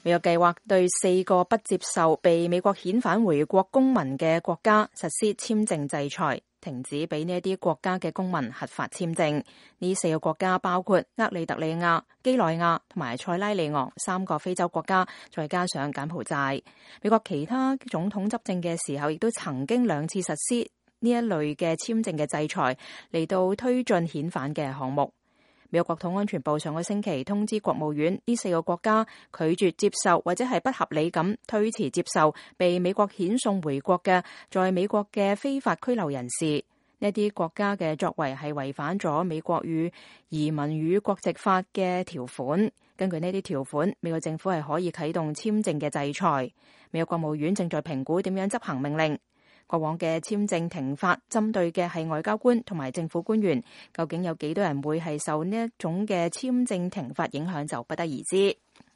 美國計劃對4個不接受被美國遣返回國公民嘅國家實施簽證制裁，停止俾呢一啲國家嘅公民核發簽證。呢4個國家包括厄立特里亞、幾內亞同埋塞拉利昂3個非洲國家，再加上柬埔寨。美國其他總統執政嘅時候，亦都曾經2次實施呢一類嘅簽證嘅制裁，嚟到推進遣返嘅項目。美國國土安全部上個星期通知國務院，呢4個國家拒絕接受或者係不合理咁推遲接受被美國遣送回國嘅在美國嘅非法拘留人士。呢啲國家嘅作為係違反咗美國與移民與國籍法嘅條款。根據呢啲條款，美國政府係可以啟動簽證嘅制裁。美國國務院正在評估點樣執行命令。過往嘅簽證停發針對嘅係外交官同埋政府官員，究竟有幾多人會係受呢一種嘅簽證停發影響就不得而知。